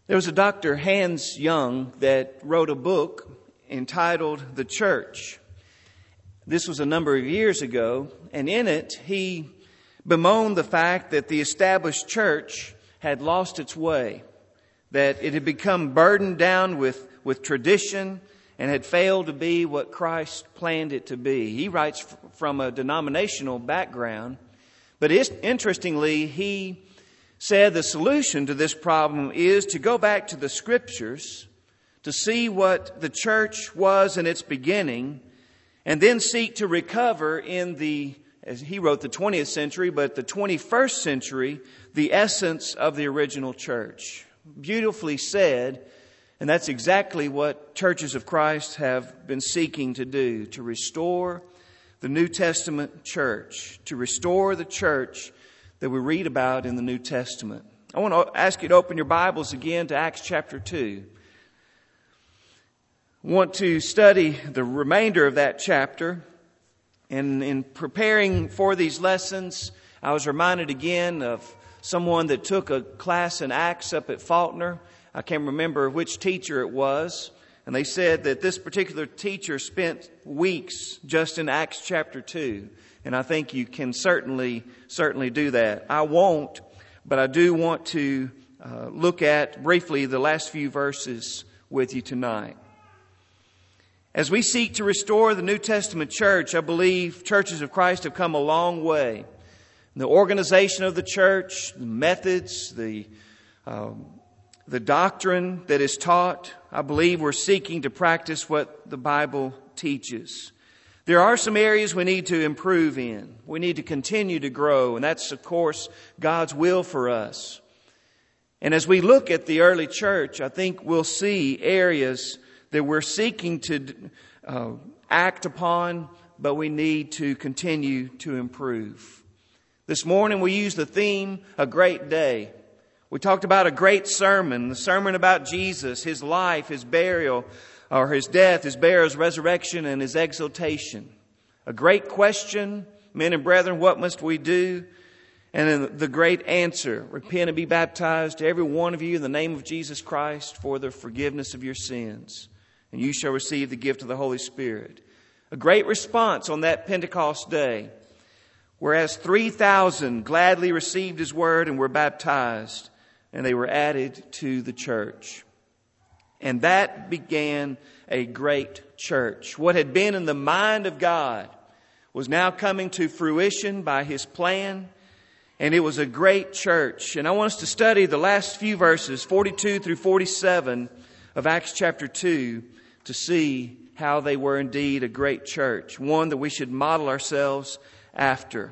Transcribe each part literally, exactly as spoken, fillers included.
There was a Doctor Hans Young that wrote a book entitled The Church. This was a number of years ago, and in it he bemoaned the fact that the established church had lost its way, that it had become burdened down with, with tradition and had failed to be what Christ planned it to be. He writes f- from a denominational background, but interestingly, he said the solution to this problem is to go back to the Scriptures, to see what the church was in its beginning, and then seek to recover in the, as he wrote, the twentieth century, but the twenty-first century, the essence of the original church. Beautifully said, and that's exactly what churches of Christ have been seeking to do, to restore the New Testament church, to restore the church that we read about in the New Testament. I want to ask you to open your Bibles again to Acts chapter two. I want to study the remainder of that chapter. And in preparing for these lessons, I was reminded again of someone that took a class in Acts up at Faulkner. I can't remember which teacher it was. And they said that this particular teacher spent weeks just in Acts chapter two. And I think you can certainly, certainly do that. I won't, but I do want to uh, look at briefly the last few verses with you tonight. As we seek to restore the New Testament church, I believe churches of Christ have come a long way. The organization of the church, the methods, the um, the doctrine that is taught, I believe we're seeking to practice what the Bible teaches. There are some areas we need to improve in. We need to continue to grow, and that's, of course, God's will for us. And as we look at the early church, I think we'll see areas that we're seeking to uh, act upon, but we need to continue to improve. This morning we used the theme, A Great Day. We talked about a great sermon, the sermon about Jesus, His life, His burial, or His death, His burial, His resurrection, and His exaltation. A great question, men and brethren, what must we do? And then the great answer, repent and be baptized, every one of you, in the name of Jesus Christ for the forgiveness of your sins. And you shall receive the gift of the Holy Spirit. A great response on that Pentecost day, whereas three thousand gladly received His word and were baptized, and they were added to the church. And that began a great church. What had been in the mind of God was now coming to fruition by His plan. And it was a great church. And I want us to study the last few verses, forty-two through forty-seven of Acts chapter two, to see how they were indeed a great church. One that we should model ourselves after.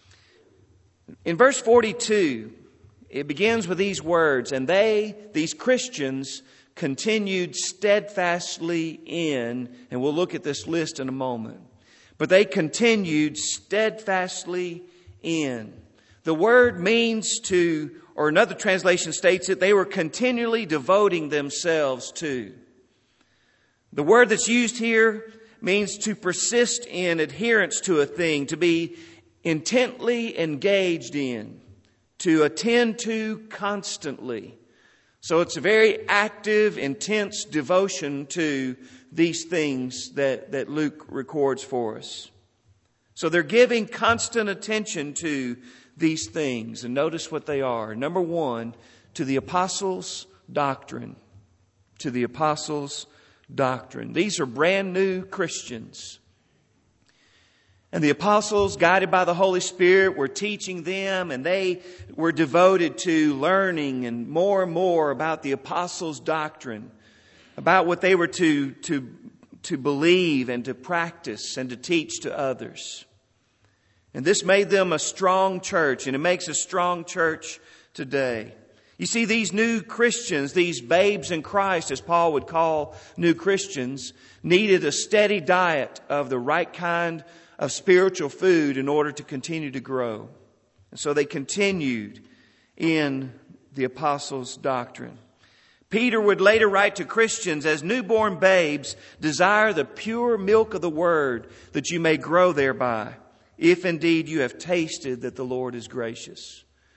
In verse forty-two, it begins with these words, and they, these Christians, continued steadfastly in, and we'll look at this list in a moment, but they continued steadfastly in. The word means to, or another translation states it, they were continually devoting themselves to. The word that's used here means to persist in adherence to a thing, to be intently engaged in, to attend to constantly. So it's a very active, intense devotion to these things that, that Luke records for us. So they're giving constant attention to these things. And notice what they are. Number one, to the apostles' doctrine. To the apostles' doctrine. These are brand new Christians. And the apostles, guided by the Holy Spirit, were teaching them, and they were devoted to learning and more and more about the apostles' doctrine, about what they were to, to, to believe and to practice and to teach to others. And this made them a strong church, and it makes a strong church today. You see, these new Christians, these babes in Christ, as Paul would call new Christians, needed a steady diet of the right kind of spiritual food in order to continue to grow. And so they continued in the apostles' doctrine. Peter would later write to Christians, as newborn babes, desire the pure milk of the word, that you may grow thereby, if indeed you have tasted that the Lord is gracious.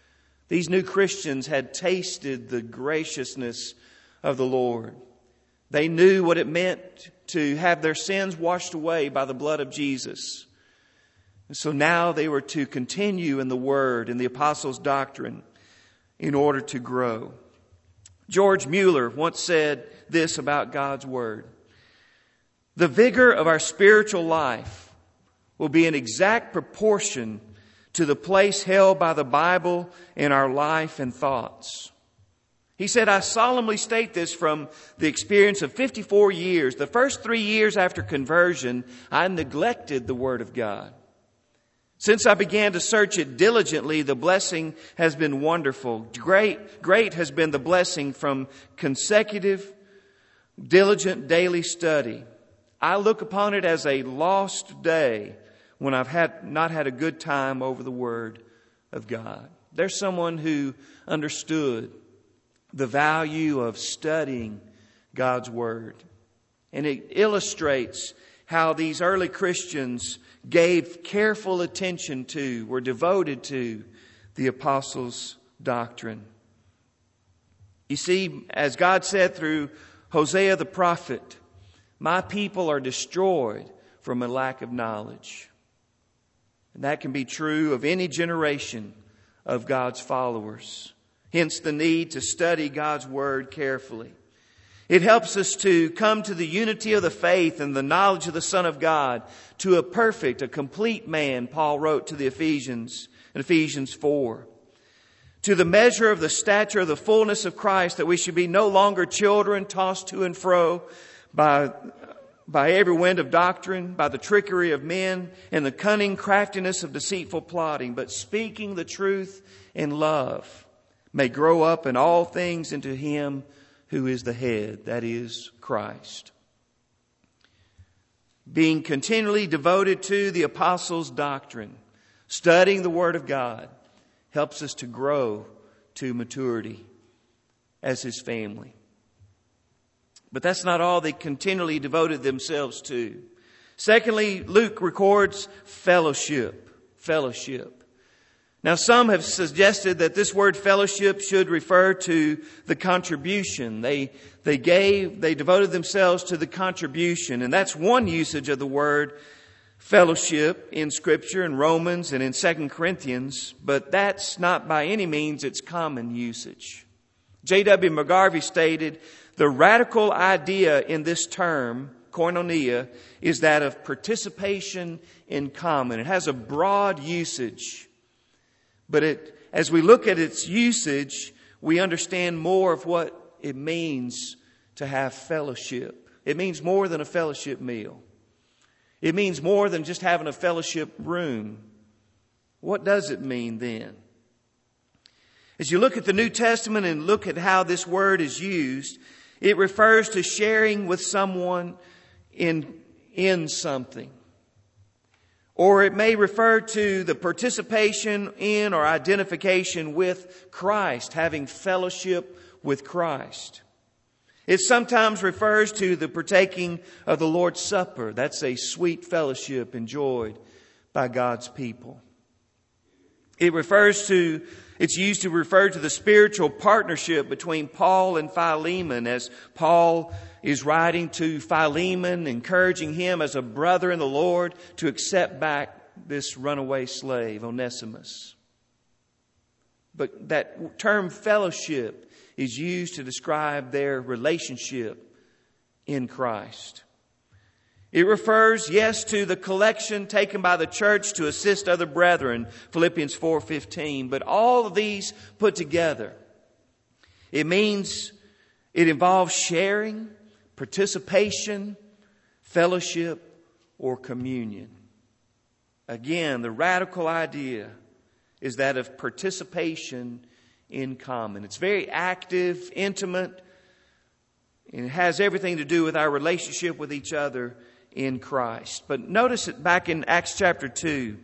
These new Christians had tasted the graciousness of the Lord. They knew what it meant to have their sins washed away by the blood of Jesus. And so now they were to continue in the Word and the Apostles' doctrine in order to grow. George Mueller once said this about God's Word: "The vigor of our spiritual life will be in exact proportion to the place held by the Bible in our life and thoughts." He said, "I solemnly state this from the experience of fifty-four years. The first three years after conversion, I neglected the Word of God. Since I began to search it diligently, the blessing has been wonderful. Great, great has been the blessing from consecutive, diligent daily study. I look upon it as a lost day when I've had not had a good time over the Word of God." There's someone who understood the value of studying God's Word. And it illustrates how these early Christians gave careful attention to, were devoted to the Apostles' doctrine. You see, as God said through Hosea the prophet, "My people are destroyed from a lack of knowledge." And that can be true of any generation of God's followers. Hence the need to study God's Word carefully. It helps us to come to the unity of the faith and the knowledge of the Son of God, to a perfect, a complete man, Paul wrote to the Ephesians in Ephesians four. To the measure of the stature of the fullness of Christ, that we should be no longer children tossed to and fro by, by every wind of doctrine, by the trickery of men and the cunning craftiness of deceitful plotting, but speaking the truth in love, may grow up in all things into Him who is the head, that is, Christ. Being continually devoted to the Apostles' doctrine, studying the Word of God, helps us to grow to maturity as His family. But that's not all they continually devoted themselves to. Secondly, Luke records fellowship. Fellowship. Now, some have suggested that this word fellowship should refer to the contribution. They, they gave, they devoted themselves to the contribution. And that's one usage of the word fellowship in Scripture, in Romans and in Second Corinthians. But that's not by any means its common usage. J W McGarvey stated, "The radical idea in this term, koinonia, is that of participation in common." It has a broad usage. But it, as we look at its usage, we understand more of what it means to have fellowship. It means more than a fellowship meal. It means more than just having a fellowship room. What does it mean then? As you look at the New Testament and look at how this word is used, it refers to sharing with someone in, in something. Or it may refer to the participation in or identification with Christ, having fellowship with Christ. It sometimes refers to the partaking of the Lord's Supper. That's a sweet fellowship enjoyed by God's people. It refers to, it's used to refer to the spiritual partnership between Paul and Philemon, as Paul is writing to Philemon, encouraging him as a brother in the Lord to accept back this runaway slave, Onesimus. But that term fellowship is used to describe their relationship in Christ. It refers, yes, to the collection taken by the church to assist other brethren, Philippians four fifteen. But all of these put together, it means it involves sharing, participation, fellowship, or communion. Again, the radical idea is that of participation in common. It's very active, intimate, and it has everything to do with our relationship with each other in Christ. But notice it back in Acts chapter two,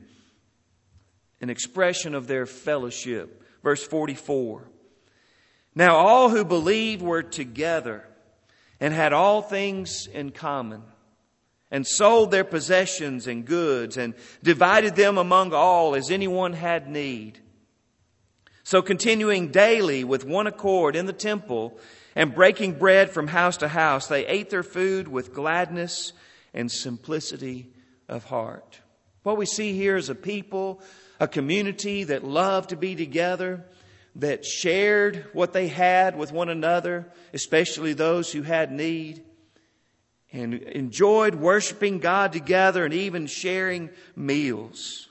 an expression of their fellowship. Verse forty-four. Now all who believed were together and had all things in common, and sold their possessions and goods, and divided them among all as anyone had need. So continuing daily with one accord in the temple and breaking bread from house to house, they ate their food with gladness and simplicity of heart. What we see here is a people, a community that loved to be together, that shared what they had with one another, especially those who had need, and enjoyed worshiping God together and even sharing meals.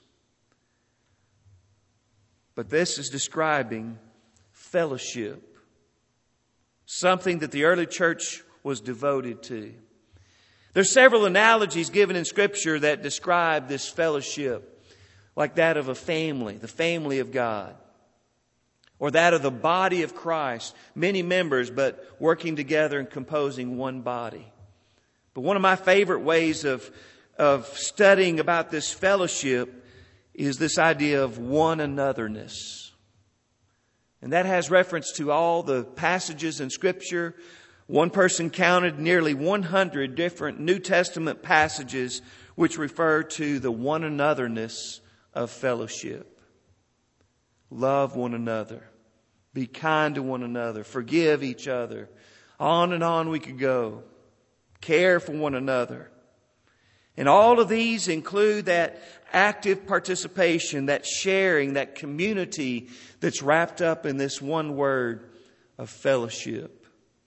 But this is describing fellowship, something that the early church was devoted to. There's several analogies given in Scripture that describe this fellowship, like that of a family, the family of God, or that of the body of Christ, many members but working together and composing one body. But one of my favorite ways of, of studying about this fellowship is this idea of one anotherness. And that has reference to all the passages in Scripture. One person counted nearly one hundred different New Testament passages which refer to the one anotherness of fellowship. Love one another. Be kind to one another. Forgive each other. On and on we could go. Care for one another. And all of these include that active participation, that sharing, that community that's wrapped up in this one word of fellowship.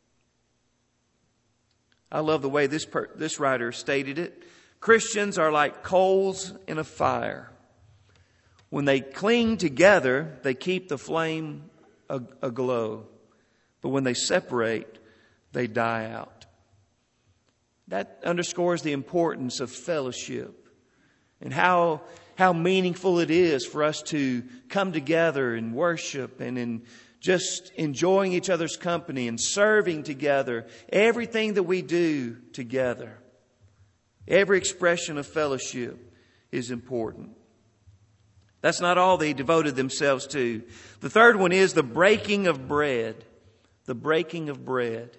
I love the way this per- this writer stated it. Christians are like coals in a fire. When they cling together, they keep the flame aglow. But when they separate, they die out. That underscores the importance of fellowship and how how meaningful it is for us to come together and worship and in just enjoying each other's company and serving together. Everything that we do together, every expression of fellowship is important. That's not all they devoted themselves to. The third one is the breaking of bread. The breaking of bread.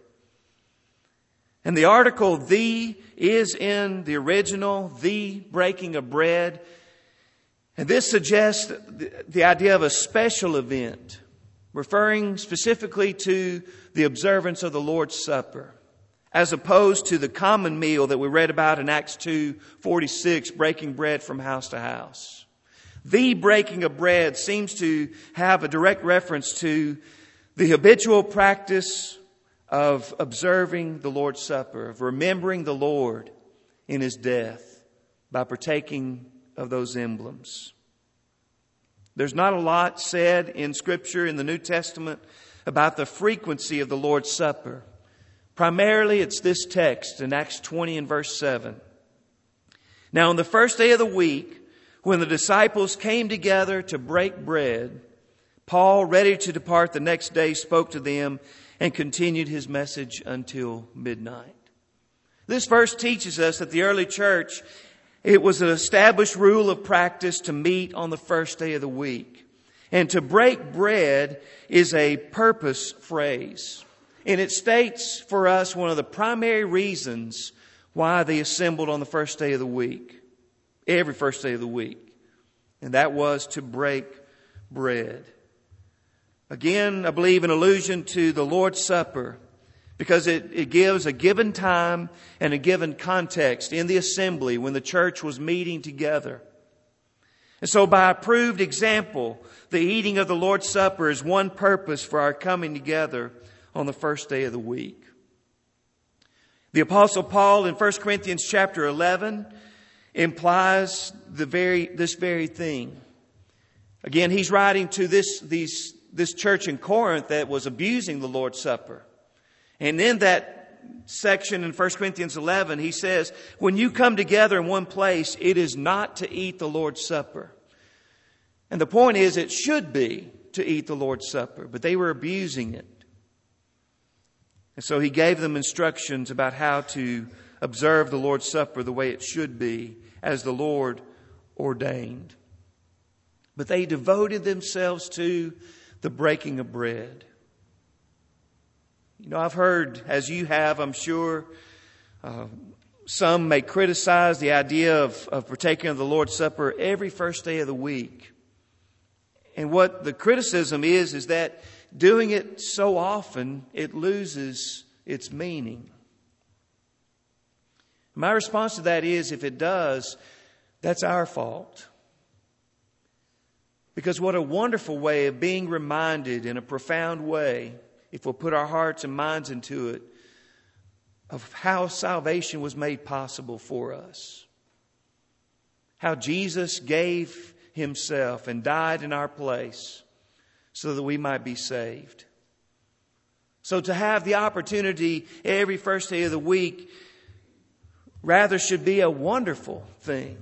And the article "the" is in the original, the breaking of bread. And this suggests the, the idea of a special event, referring specifically to the observance of the Lord's Supper, as opposed to the common meal that we read about in Acts two forty-six, breaking bread from house to house. The breaking of bread seems to have a direct reference to the habitual practice of observing the Lord's Supper, of remembering the Lord in His death by partaking of those emblems. There's not a lot said in Scripture in the New Testament about the frequency of the Lord's Supper. Primarily, it's this text in Acts twenty and verse seven. Now, on the first day of the week, when the disciples came together to break bread, Paul, ready to depart the next day, spoke to them and continued his message until midnight. This verse teaches us that the early church, it was an established rule of practice to meet on the first day of the week. And to break bread is a purpose phrase. And it states for us one of the primary reasons why they assembled on the first day of the week. Every first day of the week. And that was to break bread. Again, I believe an allusion to the Lord's Supper, because it, it gives a given time and a given context in the assembly when the church was meeting together. And so by approved example, the eating of the Lord's Supper is one purpose for our coming together on the first day of the week. The Apostle Paul in First Corinthians chapter eleven implies the very this very thing. Again, he's writing to this these this church in Corinth that was abusing the Lord's Supper. And in that section in First Corinthians eleven, he says, when you come together in one place, it is not to eat the Lord's Supper. And the point is, it should be to eat the Lord's Supper, but they were abusing it. And so he gave them instructions about how to observe the Lord's Supper the way it should be, as the Lord ordained. But they devoted themselves to the breaking of bread. You know, I've heard, as you have, I'm sure, uh, some may criticize the idea of, of partaking of the Lord's Supper every first day of the week. And what the criticism is, is that doing it so often, it loses its meaning. My response to that is, if it does, that's our fault. Because what a wonderful way of being reminded in a profound way, if we'll put our hearts and minds into it, of how salvation was made possible for us. How Jesus gave Himself and died in our place so that we might be saved. So to have the opportunity every first day of the week rather should be a wonderful thing.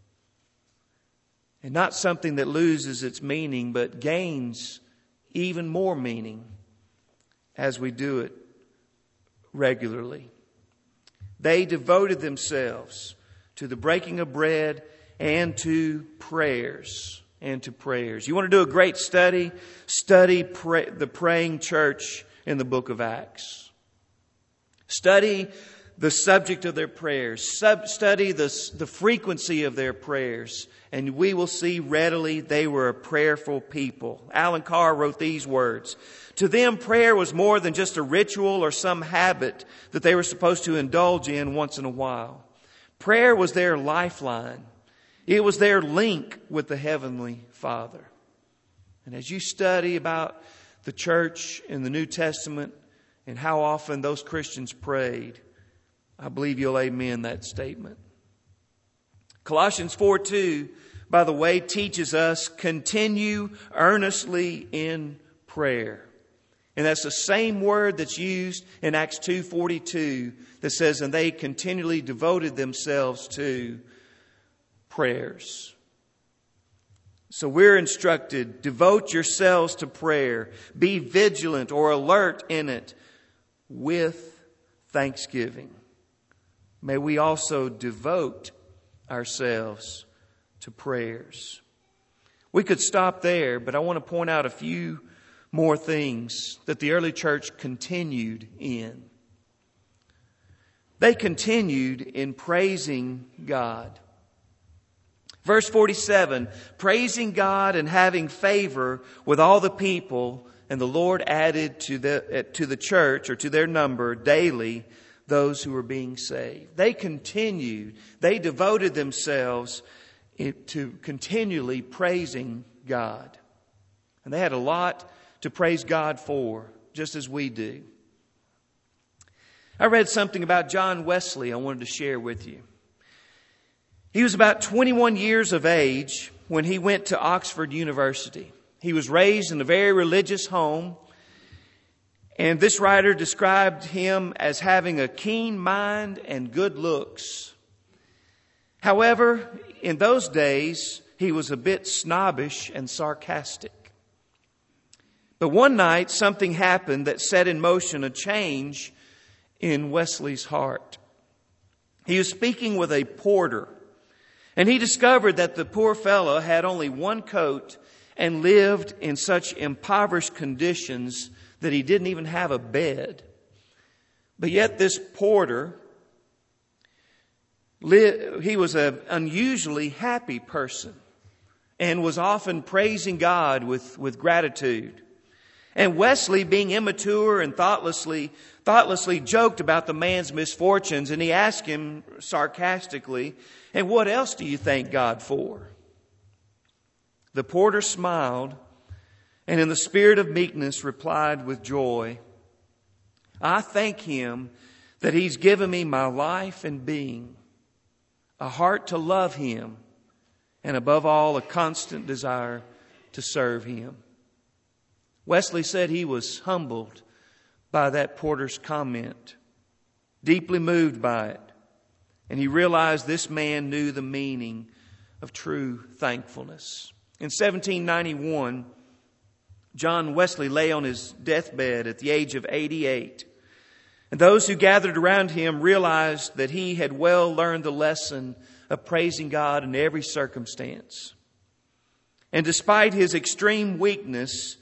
And not something that loses its meaning, but gains even more meaning as we do it regularly. They devoted themselves to the breaking of bread and to prayers. And to prayers. You want to do a great study? Study pray, the praying church in the book of Acts. Study the subject of their prayers. Sub, study the, the frequency of their prayers. And we will see readily they were a prayerful people. Alan Carr wrote these words. To them, prayer was more than just a ritual or some habit that they were supposed to indulge in once in a while. Prayer was their lifeline. It was their link with the Heavenly Father. And as you study about the church in the New Testament and how often those Christians prayed, I believe you'll amen that statement. Colossians four two, by the way, teaches us continue earnestly in prayer. And that's the same word that's used in Acts two forty-two that says, and they continually devoted themselves to prayers. So we're instructed, devote yourselves to prayer. Be vigilant or alert in it with thanksgiving. May we also devote ourselves to prayers. We could stop there, but I want to point out a few more things that the early church continued in. They continued in praising God. Verse forty-seven, praising God and having favor with all the people, and the Lord added to the, to the church or to their number daily those who were being saved. They continued, they devoted themselves to continually praising God. And they had a lot to praise God for, just as we do. I read something about John Wesley I wanted to share with you. He was about twenty-one years of age when he went to Oxford University. He was raised in a very religious home. And this writer described him as having a keen mind and good looks. However, in those days, he was a bit snobbish and sarcastic. But one night, something happened that set in motion a change in Wesley's heart. He was speaking with a porter, and he discovered that the poor fellow had only one coat and lived in such impoverished conditions that he didn't even have a bed. But yet this porter, he was an unusually happy person and was often praising God with, with gratitude. And Wesley, being immature and thoughtlessly, thoughtlessly joked about the man's misfortunes, and he asked him sarcastically, and what else do you thank God for? The porter smiled and in the spirit of meekness replied with joy, I thank Him that He's given me my life and being, a heart to love Him, and above all, a constant desire to serve Him. Wesley said he was humbled by that porter's comment, deeply moved by it, and he realized this man knew the meaning of true thankfulness. In seventeen ninety-one, John Wesley lay on his deathbed at the age of eighty-eight. And those who gathered around him realized that he had well learned the lesson of praising God in every circumstance. And despite his extreme weakness,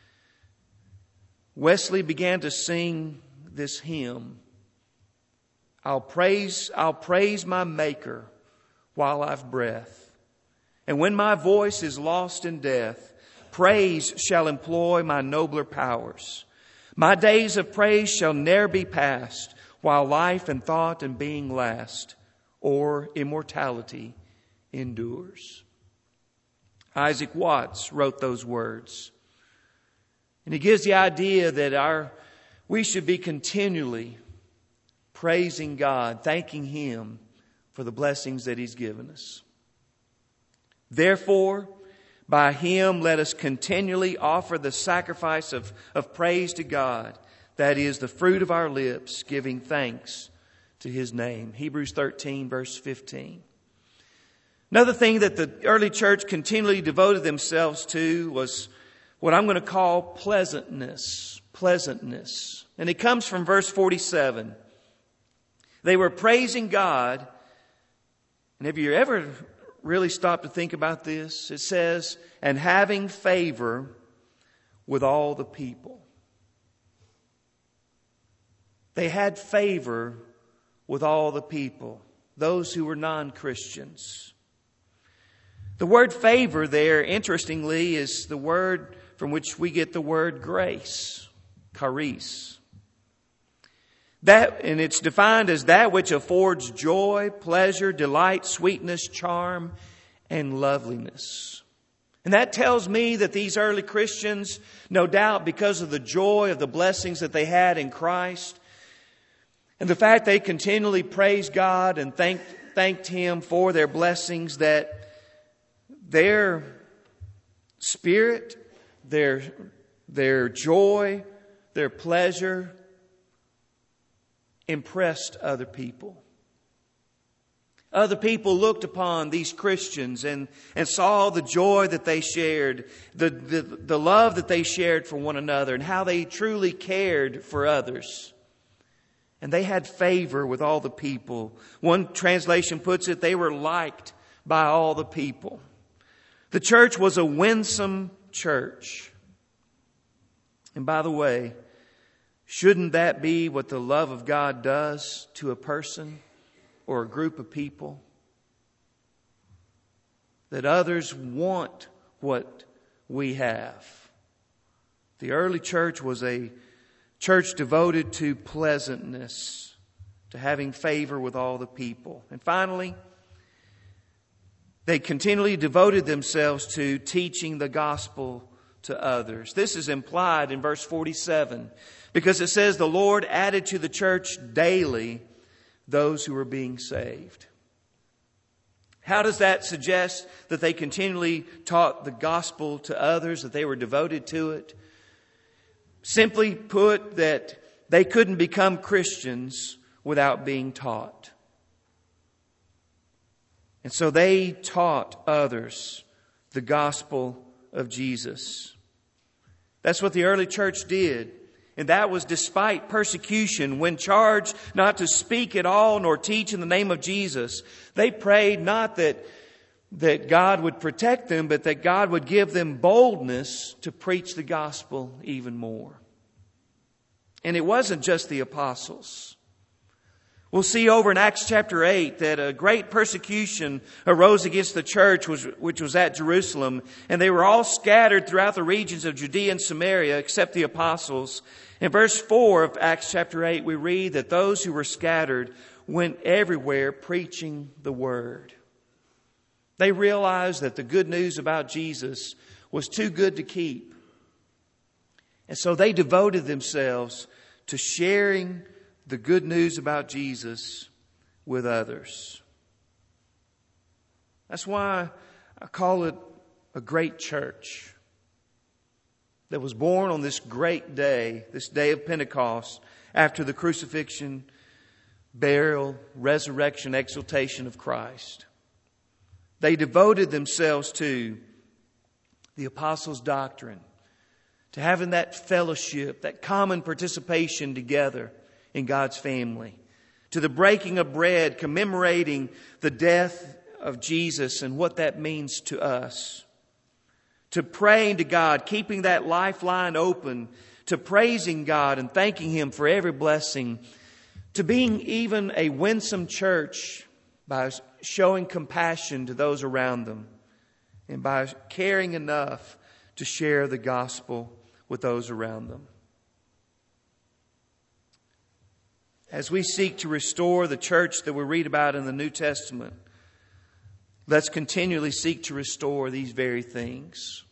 Wesley began to sing this hymn. I'll praise, I'll praise my Maker while I've breath. And when my voice is lost in death, praise shall employ my nobler powers. My days of praise shall ne'er be past, while life and thought and being last, or immortality endures. Isaac Watts wrote those words. And he gives the idea that our we should be continually praising God, thanking Him for the blessings that He's given us. Therefore, by Him let us continually offer the sacrifice of, of praise to God, that is the fruit of our lips, giving thanks to His name. Hebrews thirteen, verse fifteen. Another thing that the early church continually devoted themselves to was what I'm going to call pleasantness. Pleasantness. And it comes from verse forty-seven. They were praising God. And have you ever really stopped to think about this? It says, and having favor with all the people. They had favor with all the people, those who were non-Christians. The word favor there, interestingly, is the word from which we get the word grace, charis. That, and it's defined as that which affords joy, pleasure, delight, sweetness, charm, and loveliness. And that tells me that these early Christians, no doubt because of the joy of the blessings that they had in Christ, and the fact they continually praised God and thanked, thanked Him for their blessings, that their spirit, their, their joy, their pleasure impressed other people. Other people looked upon these Christians and, and saw the joy that they shared, the, the, the love that they shared for one another, and how they truly cared for others. And they had favor with all the people. One translation puts it, they were liked by all the people. The church was a winsome church. And by the way, shouldn't that be what the love of God does to a person or a group of people? That others want what we have. The early church was a church devoted to pleasantness, to having favor with all the people. And finally, they continually devoted themselves to teaching the gospel to others. This is implied in verse forty-seven. Because it says the Lord added to the church daily those who were being saved. How does that suggest that they continually taught the gospel to others, that they were devoted to it? Simply put, that they couldn't become Christians without being taught. And so they taught others the gospel of Jesus. That's what the early church did. And that was despite persecution. When charged not to speak at all nor teach in the name of Jesus, they prayed not that, that God would protect them, but that God would give them boldness to preach the gospel even more. And it wasn't just the apostles. We'll see over in Acts chapter eight that a great persecution arose against the church, which was at Jerusalem. And they were all scattered throughout the regions of Judea and Samaria, except the apostles. In verse four of Acts chapter eight, we read that those who were scattered went everywhere preaching the word. They realized that the good news about Jesus was too good to keep. And so they devoted themselves to sharing the good news about Jesus with others. That's why I call it a great church that was born on this great day, this day of Pentecost, after the crucifixion, burial, resurrection, exaltation of Christ. They devoted themselves to the apostles' doctrine, to having that fellowship, that common participation together in God's family, to the breaking of bread, commemorating the death of Jesus and what that means to us, to praying to God, keeping that lifeline open, to praising God and thanking Him for every blessing, to being even a winsome church by showing compassion to those around them and by caring enough to share the gospel with those around them. As we seek to restore the church that we read about in the New Testament, let's continually seek to restore these very things.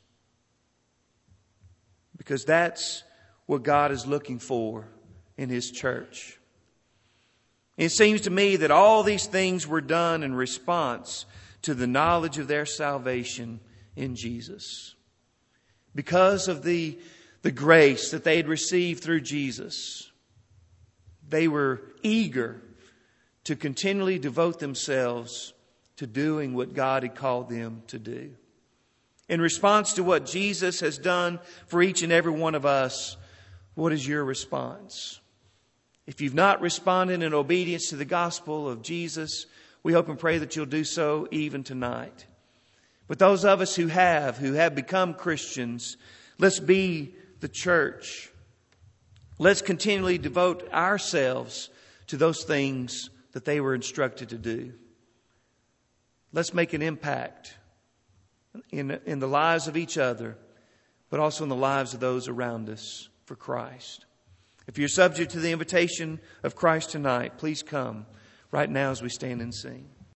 Because that's what God is looking for in His church. It seems to me that all these things were done in response to the knowledge of their salvation in Jesus. Because of the, the grace that they had received through Jesus, they were eager to continually devote themselves to doing what God had called them to do. In response to what Jesus has done for each and every one of us, what is your response? If you've not responded in obedience to the gospel of Jesus, we hope and pray that you'll do so even tonight. But those of us who have, who have become Christians, let's be the church. Let's continually devote ourselves to those things that they were instructed to do. Let's make an impact in, in the lives of each other, but also in the lives of those around us for Christ. If you're subject to the invitation of Christ tonight, please come right now as we stand and sing.